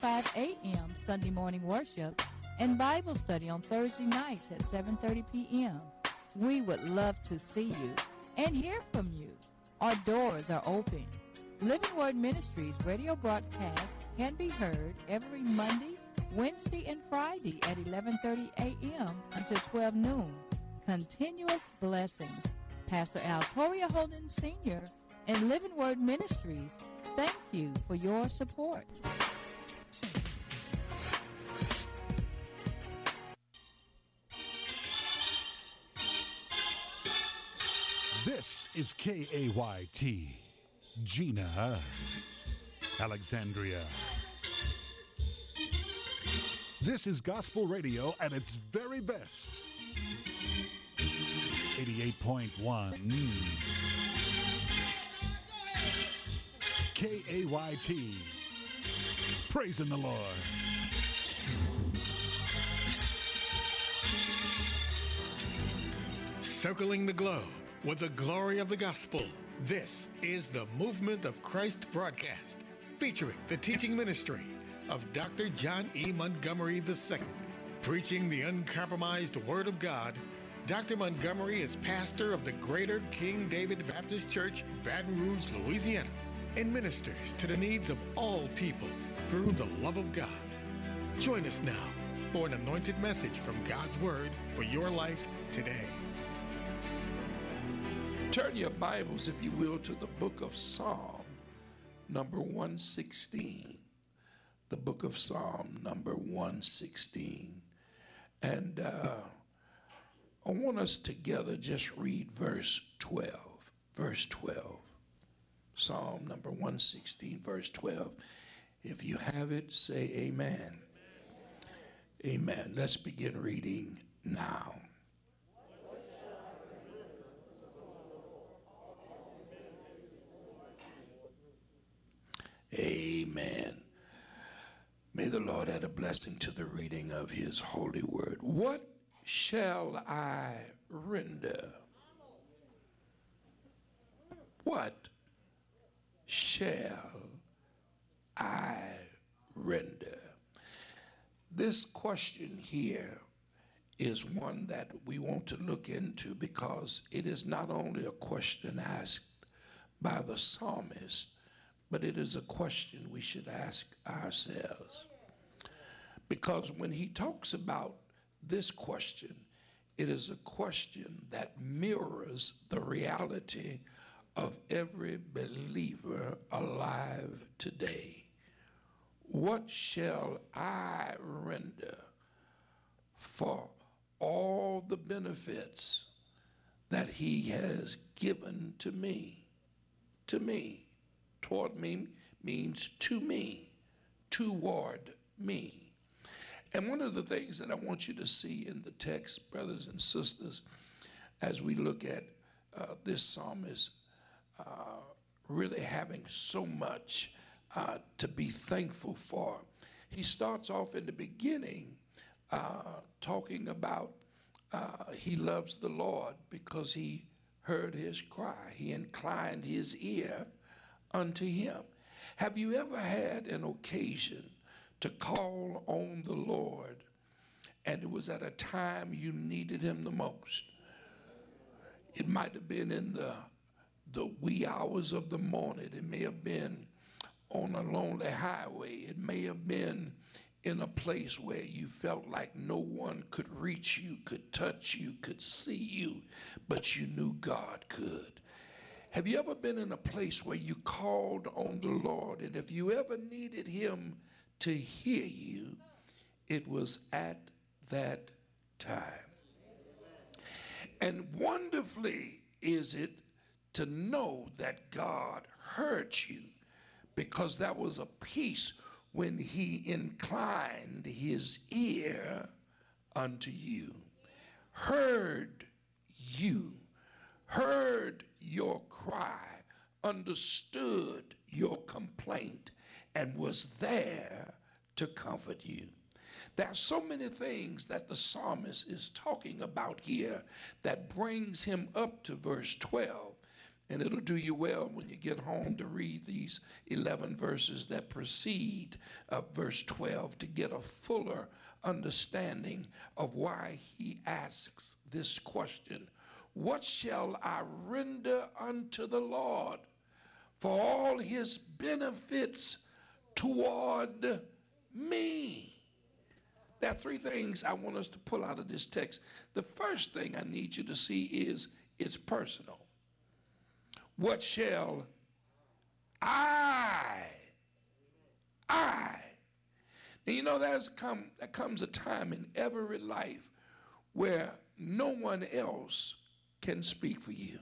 5 a.m. Sunday morning worship and Bible study on Thursday nights at 7:30 p.m. We would love to see you and hear from you. Our doors are open. Living Word Ministries radio broadcast can be heard every Monday, Wednesday, and Friday at 11:30 a.m. until 12 noon. Continuous blessings. Pastor Al Toria Holden Sr. and Living Word Ministries, thank you for your support. This is KAYT, Gina, Alexandria. This is gospel radio at its very best. 88.1 KAYT. Praising the Lord. Circling the globe with the glory of the gospel. This is the Movement of Christ broadcast, featuring the teaching ministry of Dr. John E. Montgomery II. Preaching the uncompromised Word of God, Dr. Montgomery is pastor of the Greater King David Baptist Church, Baton Rouge, Louisiana, and ministers to the needs of all people through the love of God. Join us now for an anointed message from God's Word for your life today. Turn your Bibles, if you will, to the book of Psalm, number 116. The book of Psalm, number 116. And I want us together just read verse 12. Verse 12. Psalm number 116, verse 12. If you have it, say amen. Amen. Let's begin reading now. Amen. May the Lord add a blessing to the reading of his holy word. What shall I render? What shall I render? This question here is one that we want to look into, because it is not only a question asked by the psalmist, but it is a question we should ask ourselves. Because when he talks about this question, it is a question that mirrors the reality of every believer alive today. What shall I render for all the benefits that he has given to me? To me. Toward me means to me, toward me. And one of the things that I want you to see in the text, brothers and sisters, as we look at this psalmist really having so much to be thankful for. He starts off in the beginning talking about he loves the Lord because he heard his cry. He inclined his ear unto him. Have you ever had an occasion to call on the Lord and it was at a time you needed him the most? It might have been in the wee hours of the morning. It may have been on a lonely highway. It may have been in a place where you felt like no one could reach you, could touch you, could see you, but you knew God could. Have you ever been in a place where you called on the Lord, and if you ever needed him to hear you, it was at that time? And wonderfully is it to know that God heard you, because that was a piece when he inclined his ear unto you, heard you, heard your cry, understood your complaint, and was there to comfort you. There are so many things that the psalmist is talking about here that brings him up to verse 12. And it'll do you well when you get home to read these 11 verses that precede verse 12 to get a fuller understanding of why he asks this question. What shall I render unto the Lord for all his benefits toward me? There are three things I want us to pull out of this text. The first thing I need you to see is it's personal. What shall I? And you know, there comes a time in every life where no one else can speak for you.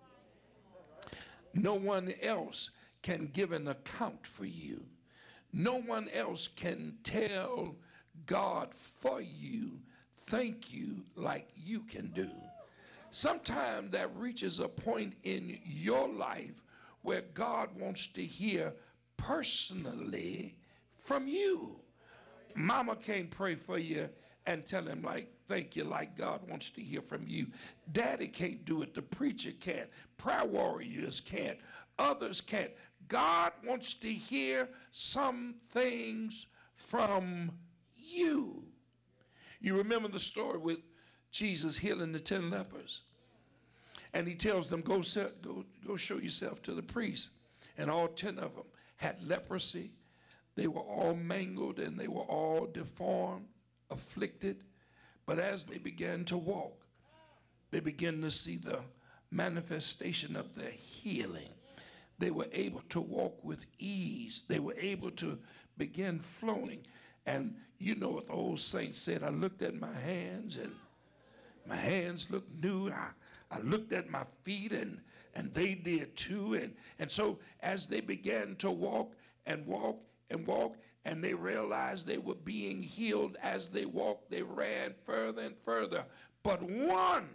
No one else can give an account for you. No one else can tell God for you, thank you, like you can do. Sometimes that reaches a point in your life where God wants to hear personally from you. Mama can't pray for you and tell him like, thank you, like God wants to hear from you. Daddy can't do it. The preacher can't. Prayer warriors can't. Others can't. God wants to hear some things from you. You remember the story with Jesus healing the 10 lepers. And he tells them, go show yourself to the priest. And all 10 of them had leprosy. They were all mangled and they were all deformed, afflicted. But as they began to walk, they began to see the manifestation of their healing. They were able to walk with ease. They were able to begin flowing. And you know what the old saint said, I looked at my hands and my hands looked new. I looked at my feet and they did too. And so as they began to walk and walk and walk, and they realized they were being healed as they walked, they ran further and further. But one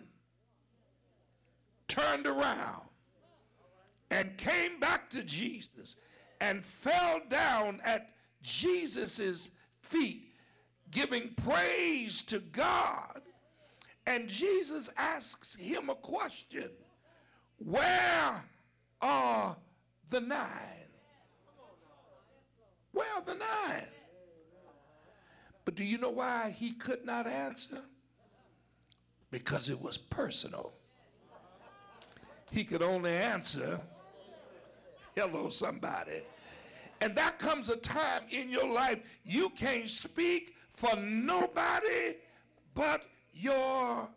turned around and came back to Jesus and fell down at Jesus's feet, giving praise to God. And Jesus asks him a question. Where are the 9? Where are the 9? But do you know why he could not answer? Because it was personal. He could only answer, hello somebody. And that comes a time in your life you can't speak for nobody but yourself.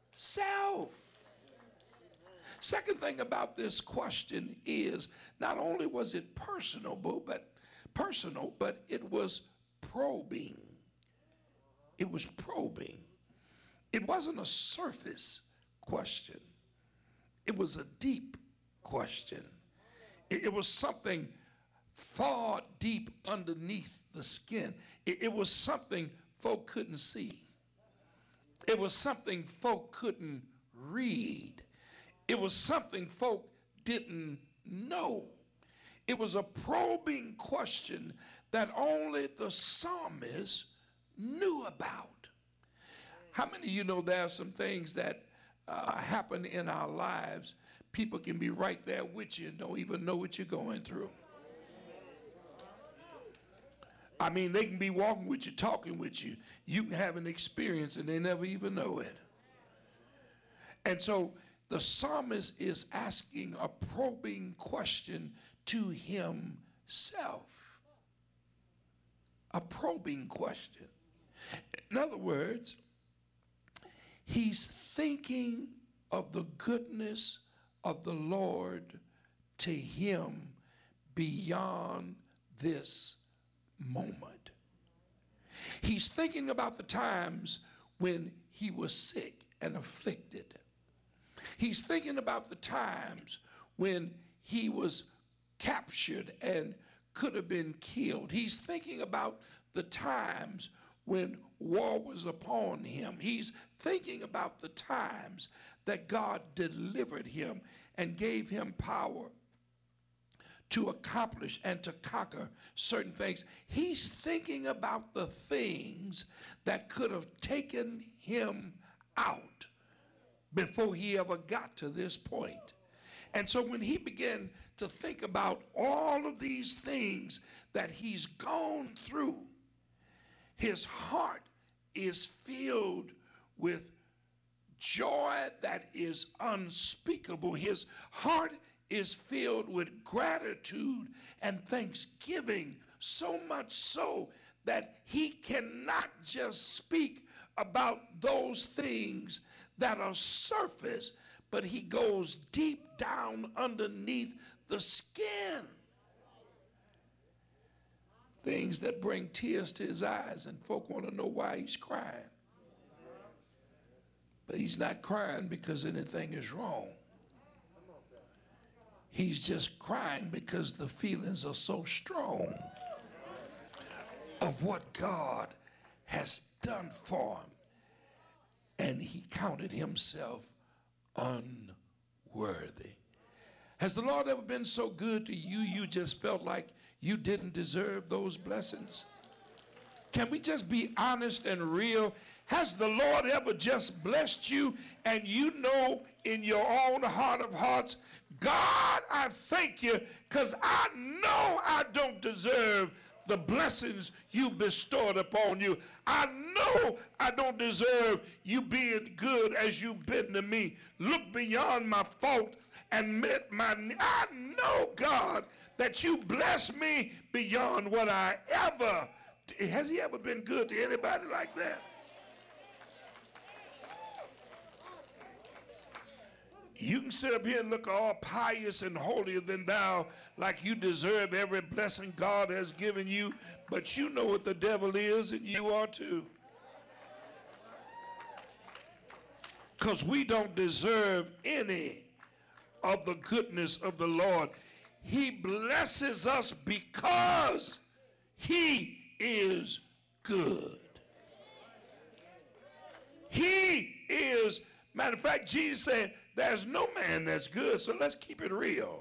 Second thing about this question is not only was it personal, but it was probing. It was probing. It wasn't a surface question. It was a deep question. It was something far deep underneath the skin. It was something folk couldn't see. It was something folk couldn't read. It was something folk didn't know. It was a probing question that only the psalmist knew about. How many of you know there are some things that happen in our lives? People can be right there with you and don't even know what you're going through. I mean, they can be walking with you, talking with you. You can have an experience and they never even know it. And so the psalmist is asking a probing question to himself. A probing question. In other words, he's thinking of the goodness of the Lord to him beyond this moment. He's thinking about the times when he was sick and afflicted. He's thinking about the times when he was captured and could have been killed. He's thinking about the times when war was upon him. He's thinking about the times that God delivered him and gave him power to accomplish and to conquer certain things. He's thinking about the things that could have taken him out before he ever got to this point. And so when he began to think about all of these things that he's gone through, his heart is filled with joy that is unspeakable. His heart is filled with gratitude and thanksgiving, so much so that he cannot just speak about those things that are surface, but he goes deep down underneath the skin. Things that bring tears to his eyes, and folk want to know why he's crying. But he's not crying because anything is wrong. He's just crying because the feelings are so strong of what God has done for him. And he counted himself unworthy. Has the Lord ever been so good to you, you just felt like you didn't deserve those blessings? Can we just be honest and real? Has the Lord ever just blessed you and you know in your own heart of hearts, God, I thank you because I know I don't deserve the blessings you bestowed upon you. I know I don't deserve you being good as you've been to me. Look beyond my fault and met my need. I know, God, that you bless me beyond what I ever. Has he ever been good to anybody like that? You can sit up here and look all pious and holier than thou, like you deserve every blessing God has given you, but you know what the devil is, and you are too. Because we don't deserve any of the goodness of the Lord. He blesses us because he is good. He is, matter of fact, Jesus said, there's no man that's good, so let's keep it real.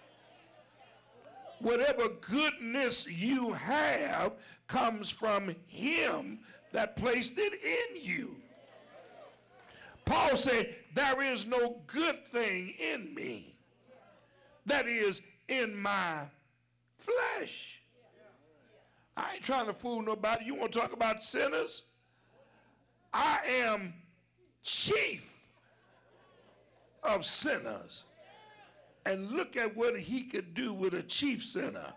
Whatever goodness you have comes from him that placed it in you. Paul said, there is no good thing in me, that is in my flesh. I ain't trying to fool nobody. You want to talk about sinners? I am chief of sinners. And look at what he could do with a chief sinner.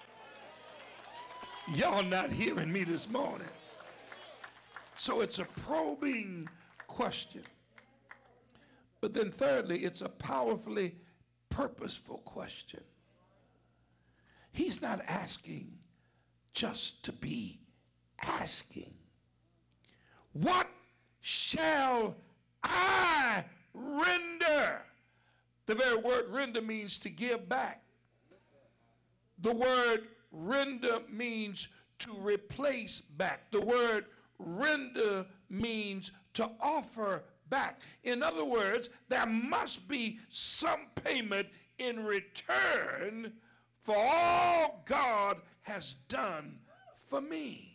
Y'all not hearing me this morning. So it's a probing question. But then thirdly, it's a powerfully purposeful question. He's not asking just to be asking. What shall I render? The very word render means to give back. The word render means to replace back. The word render means to offer back. In other words, there must be some payment in return for all God has done for me.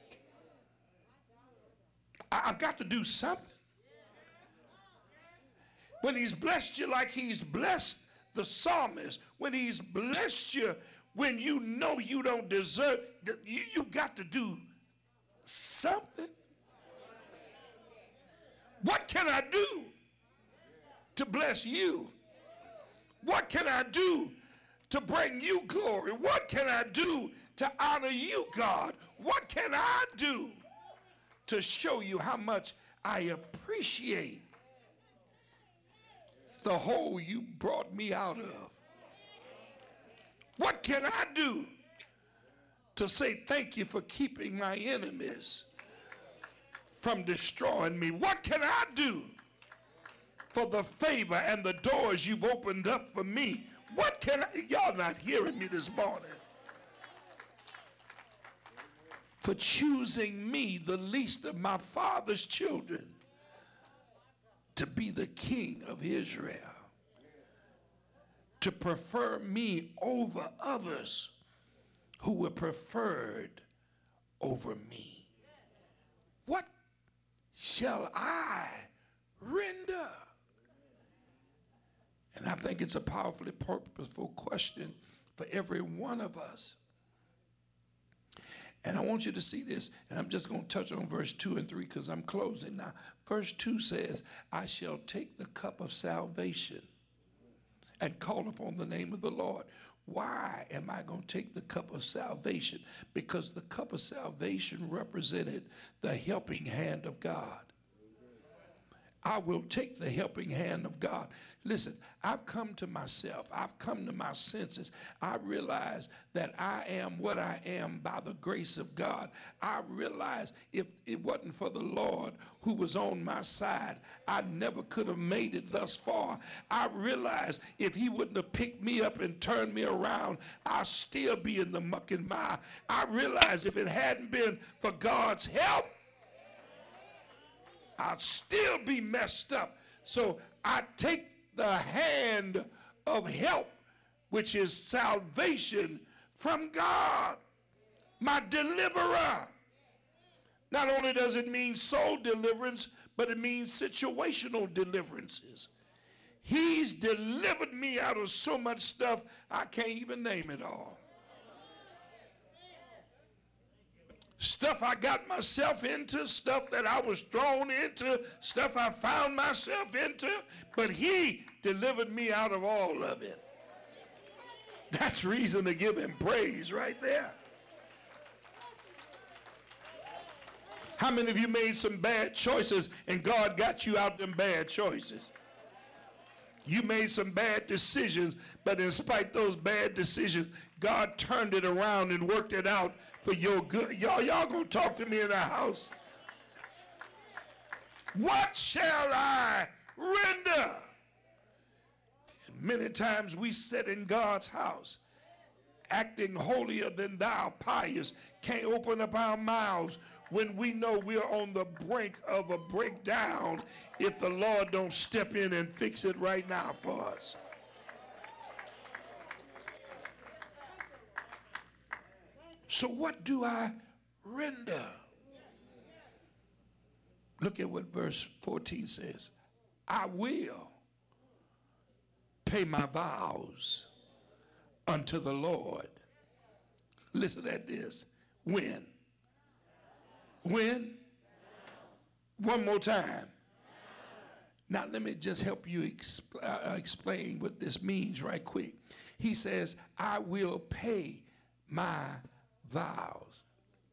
I've got to do something. When he's blessed you like he's blessed the psalmist, when he's blessed you when you know you don't deserve, you got to do something. What can I do to bless you? What can I do to bring you glory? What can I do to honor you, God? What can I do to show you how much I appreciate the hole you brought me out of? What can I do to say thank you for keeping my enemies from destroying me? What can I do for the favor and the doors you've opened up for me? What can I, y'all not hearing me this morning? For choosing me, the least of my father's children, to be the king of Israel, to prefer me over others who were preferred over me. What shall I render? And I think it's a powerfully purposeful question for every one of us. And I want you to see this, and I'm just going to touch on verse 2 and 3 because I'm closing now. Verse 2 says, I shall take the cup of salvation and call upon the name of the Lord. Why am I going to take the cup of salvation? Because the cup of salvation represented the helping hand of God. I will take the helping hand of God. Listen, I've come to myself. I've come to my senses. I realize that I am what I am by the grace of God. I realize if it wasn't for the Lord who was on my side, I never could have made it thus far. I realize if he wouldn't have picked me up and turned me around, I'd still be in the muck and mire. I realize if it hadn't been for God's help, I'll still be messed up. So I take the hand of help, which is salvation from God, my deliverer. Not only does it mean soul deliverance, but it means situational deliverances. He's delivered me out of so much stuff, I can't even name it all. Stuff I got myself into, stuff that I was thrown into, stuff I found myself into, but he delivered me out of all of it. That's reason to give him praise right there. How many of you made some bad choices and God got you out them bad choices? You made some bad decisions, but in spite of those bad decisions, God turned it around and worked it out for your good. Y'all gonna talk to me in the house. What shall I render? And many times we sit in God's house, acting holier than thou, pious, can't open up our mouths when we know we're on the brink of a breakdown if the Lord don't step in and fix it right now for us. So what do I render? Look at what verse 14 says. I will pay my vows unto the Lord. Listen at this. When? When? One more time. Now let me just help you explain what this means right quick. He says, I will pay my vows.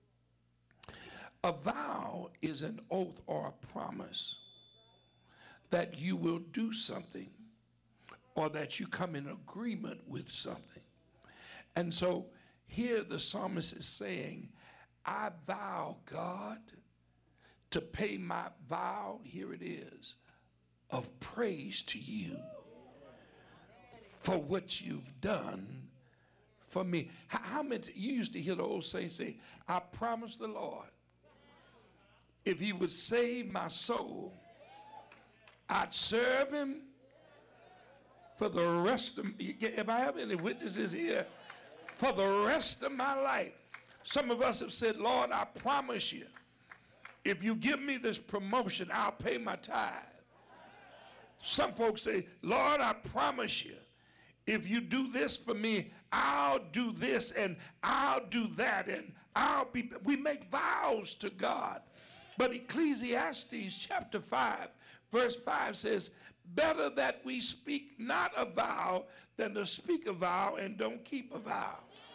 A vow is an oath or a promise that you will do something or that you come in agreement with something. And so here the psalmist is saying, I vow, God, to pay my vow, here it is, of praise to you for what you've done for me. How many, you used to hear the old saints say, I promised the Lord, if he would save my soul, I'd serve him for the rest of, if I have any witnesses here, for the rest of my life. Some of us have said, Lord, I promise you, if you give me this promotion, I'll pay my tithe. Some folks say, Lord, I promise you, if you do this for me, I'll do this and I'll do that and we make vows to God. But Ecclesiastes chapter 5, verse 5 says, better that we speak not a vow than to speak a vow and don't keep a vow.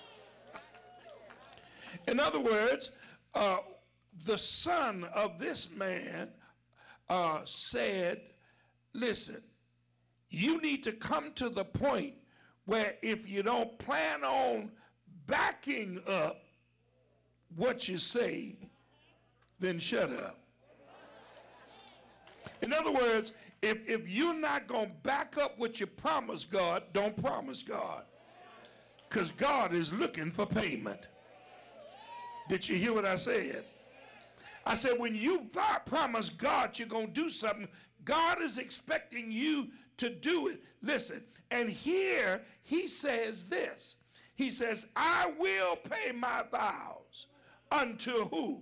In other words, the son of this man said, listen, you need to come to the point where if you don't plan on backing up what you say, then shut up. In other words, if you're not going to back up what you promise God, don't promise God. Because God is looking for payment. Did you hear what I said? I said when you promise God you're going to do something, God is expecting you to do it. Listen, and here he says this. He says, I will pay my vows unto who?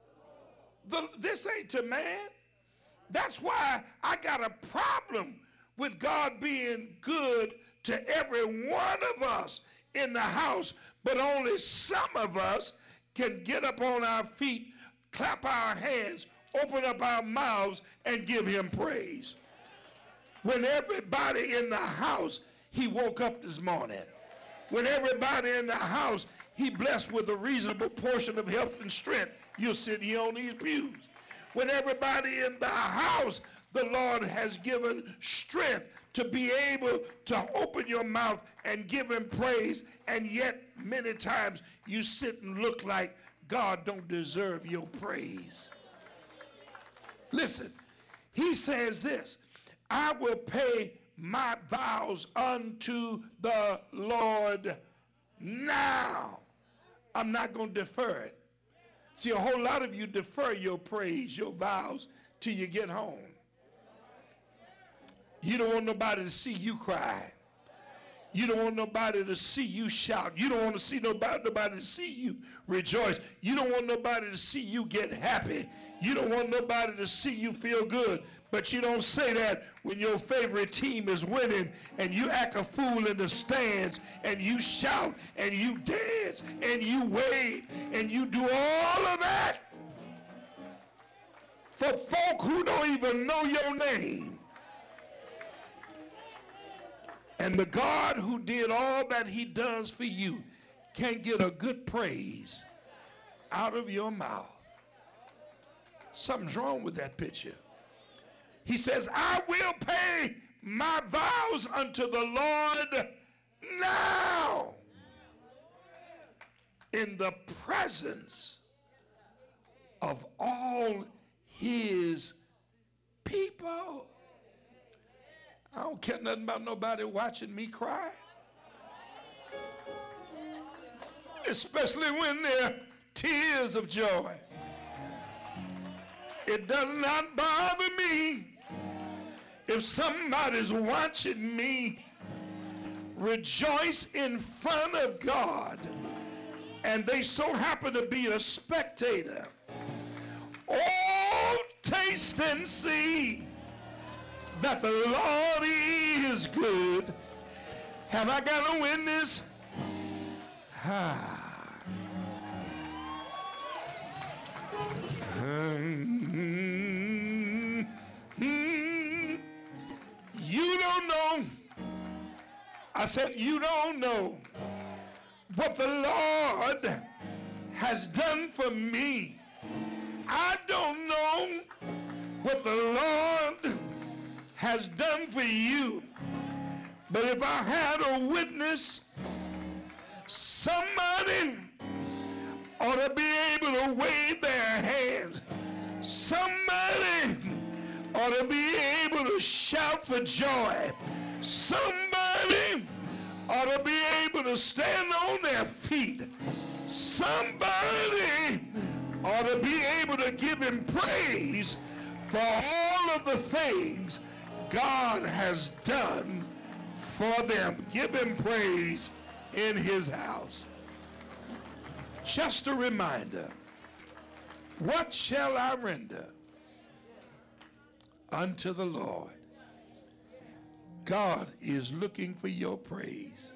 This ain't to man. That's why I got a problem with God being good to every one of us in the house, but only some of us can get up on our feet, clap our hands, open up our mouths, and give him praise. When everybody in the house, he woke up this morning. When everybody in the house, he blessed with a reasonable portion of health and strength, you'll sit here on these pews. When everybody in the house, the Lord has given strength to be able to open your mouth and give him praise, and yet many times you sit and look like God don't deserve your praise. Listen, he says this, I will pay my vows unto the Lord now. I'm not going to defer it. See, a whole lot of you defer your praise, your vows, till you get home. You don't want nobody to see you cry. You don't want nobody to see you shout. You don't want to see nobody to see you rejoice. You don't want nobody to see you get happy. You don't want nobody to see you feel good. But you don't say that when your favorite team is winning and you act a fool in the stands and you shout and you dance and you wave and you do all of that for folk who don't even know your name. And the God who did all that he does for you can't get a good praise out of your mouth. Something's wrong with that picture. He says, I will pay my vows unto the Lord now in the presence of all his people. I don't care nothing about nobody watching me cry. Especially when they're tears of joy. It does not bother me if somebody's watching me rejoice in front of God and they so happen to be a spectator. Oh, taste and see that the Lord is good. Have I got a witness? You don't know. I said, you don't know what the Lord has done for me. I don't know what the Lord has done for you. But if I had a witness, somebody ought to be able to wave their hands. Somebody ought to be able to shout for joy. Somebody ought to be able to stand on their feet. Somebody ought to be able to give him praise for all of the things God has done for them. Give him praise in his house. Just a reminder, what shall I render unto the Lord? God is looking for your praise.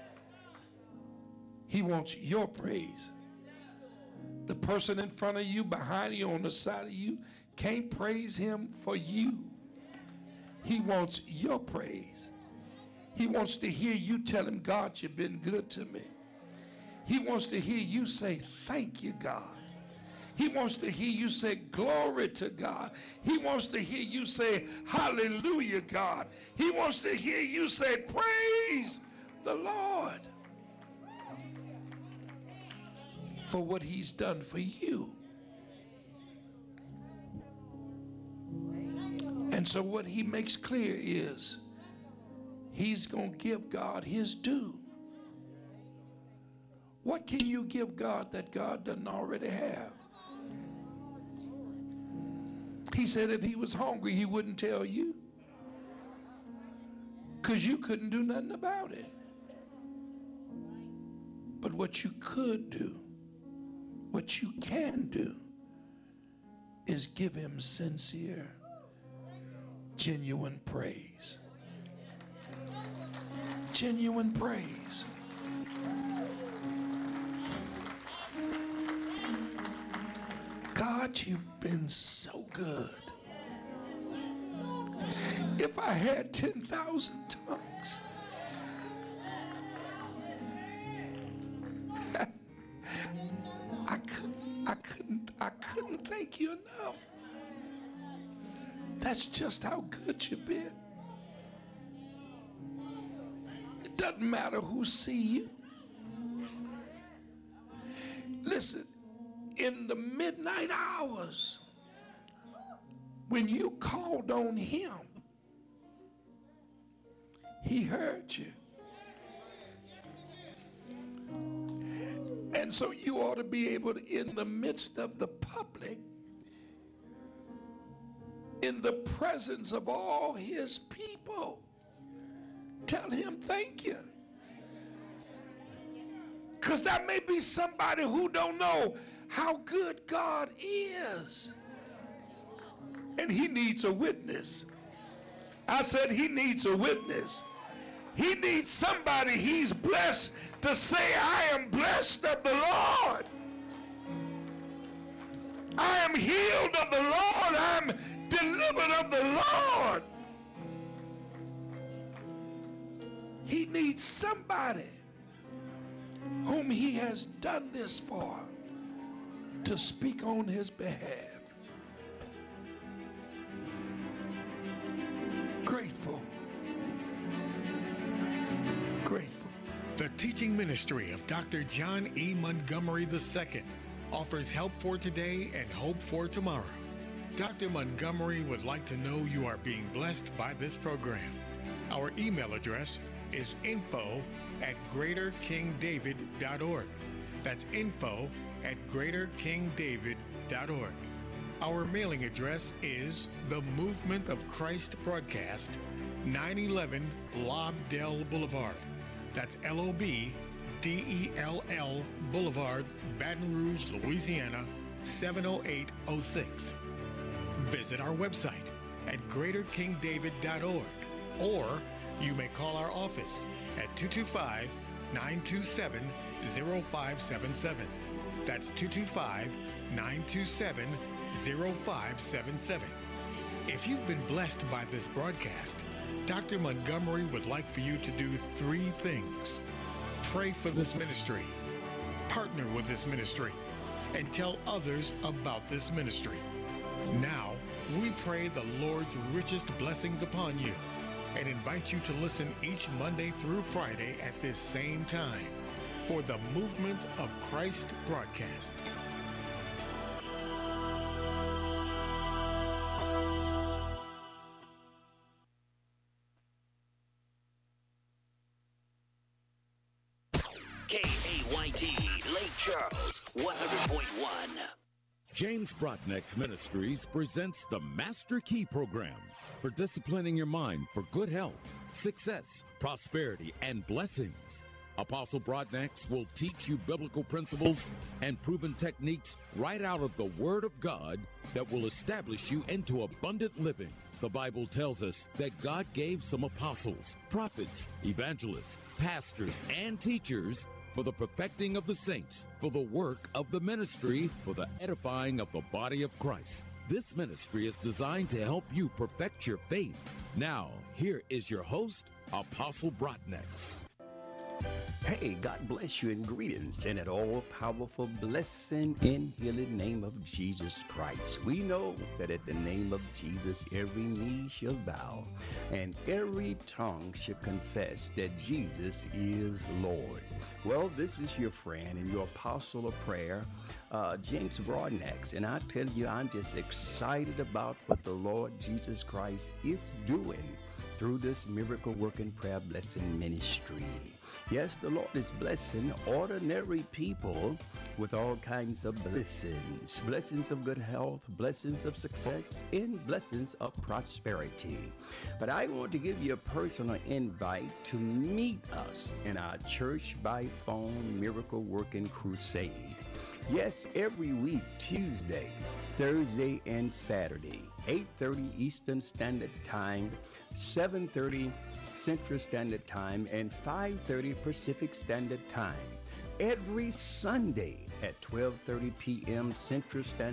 He wants your praise. The person in front of you, behind you, on the side of you, can't praise him for you. He wants your praise. He wants to hear you tell him, God, you've been good to me. He wants to hear you say, thank you, God. He wants to hear you say, glory to God. He wants to hear you say, hallelujah, God. He wants to hear you say, praise the Lord for what he's done for you. And so what he makes clear is he's going to give God his due. What can you give God that God doesn't already have? He said if he was hungry, he wouldn't tell you, because you couldn't do nothing about it. But what you could do, what you can do, is give him sincere, genuine praise. genuine praise. God, you've been so good. If I had 10,000 tongues, I couldn't thank you enough. That's just how good you've been. It doesn't matter who see you. Listen, in the midnight hours, when you called on him, he heard you. And so you ought to be able to, in the midst of the public, in the presence of all his people, tell him thank you. Because that may be somebody who don't know how good God is. And he needs a witness. I said he needs a witness. He needs somebody he's blessed to say, I am blessed of the Lord. I am healed of the Lord. I am delivered of the Lord. He needs somebody whom he has done this for to speak on his behalf. Grateful. Grateful. The teaching ministry of Dr. John E. Montgomery II offers help for today and hope for tomorrow. Dr. Montgomery would like to know you are being blessed by this program. Our email address is info@greaterkingdavid.org. That's info@greaterkingdavid.org. Our mailing address is The Movement of Christ Broadcast, 911 Lobdell Boulevard. That's LOBDELL Boulevard, Baton Rouge, Louisiana, 70806. Visit our website at greaterkingdavid.org, or you may call our office at 225-927-0577. That's 225-927-0577. If you've been blessed by this broadcast, Dr. Montgomery would like for you to do 3 things. Pray for this ministry, partner with this ministry, and tell others about this ministry. Now, we pray the Lord's richest blessings upon you and invite you to listen each Monday through Friday at this same time for the Movement of Christ broadcast. KAYT, Lake Charles, 100.1. James Brotnick's Ministries presents the Master Key Program for disciplining your mind for good health, success, prosperity, and blessings. Apostle Brotnick will teach you biblical principles and proven techniques right out of the Word of God that will establish you into abundant living. The Bible tells us that God gave some apostles, prophets, evangelists, pastors, and teachers for the perfecting of the saints, for the work of the ministry, for the edifying of the body of Christ. This ministry is designed to help you perfect your faith. Now, here is your host, Apostle Brotnick. Hey, God bless you and greetings in an all-powerful blessing in healing name of Jesus Christ. We know that at the name of Jesus, every knee shall bow and every tongue shall confess that Jesus is Lord. Well, this is your friend and your apostle of prayer, James Brotnick, and I tell you, I'm just excited about what the Lord Jesus Christ is doing through this miracle-working prayer blessing ministry. Yes, the Lord is blessing ordinary people with all kinds of blessings. Blessings of good health, blessings of success, and blessings of prosperity. But I want to give you a personal invite to meet us in our church by phone miracle working crusade. Yes, every week, Tuesday, Thursday, and Saturday, 8:30 Eastern Standard Time, 7:30 Central Standard Time and 5:30 Pacific Standard Time. Every Sunday at 12:30 p.m. Central Standard